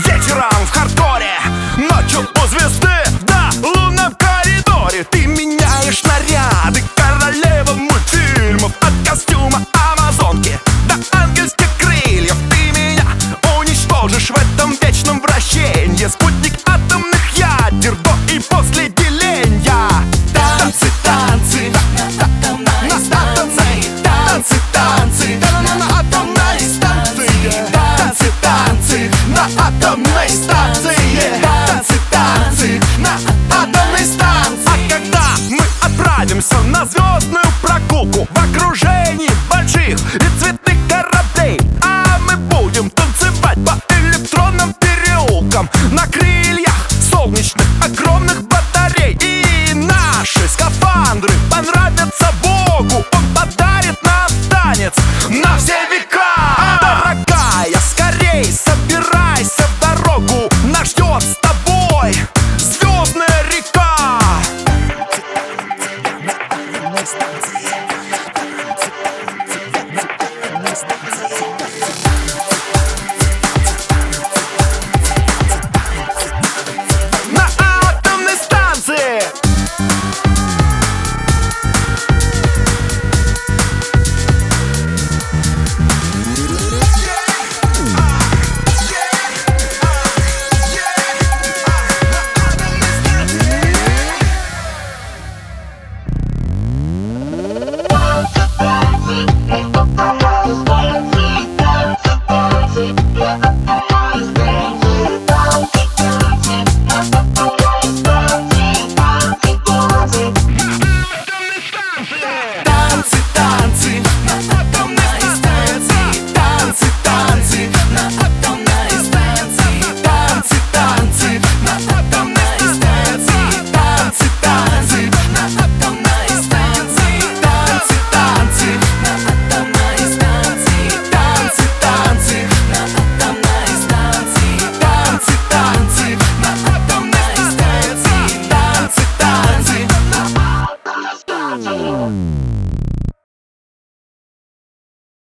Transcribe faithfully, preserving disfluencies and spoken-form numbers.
Вечером в хардкоре, ночью у звезды, да, луна в коридоре. Ты меняешь наряды, королева мультфильмов. От костюма амазонки до ангельских крыльев. Ты меня уничтожишь в этом вечном вращенье. Спутник атомных ядер до и после деления. Танцы, танцы на атомной станции. Танцы, танцы на атомной станции. Танцы, танцы на атомной станции. Танцы, танцы на атомной станции. А когда мы отправимся на звездную прогулку в окружении больших и цветных кораблей, а мы будем танцевать по электронным переулкам на крыльях солнечных огромных батарей. И наши скафандры понравятся Богу. Он подарит нам танец на все века. Дорогая, скорей собирайся в дорогу. Нас ждет с тобой звездная река. На атомной станции. Dance, dance, dance, dance, dance, dance, dance, dance.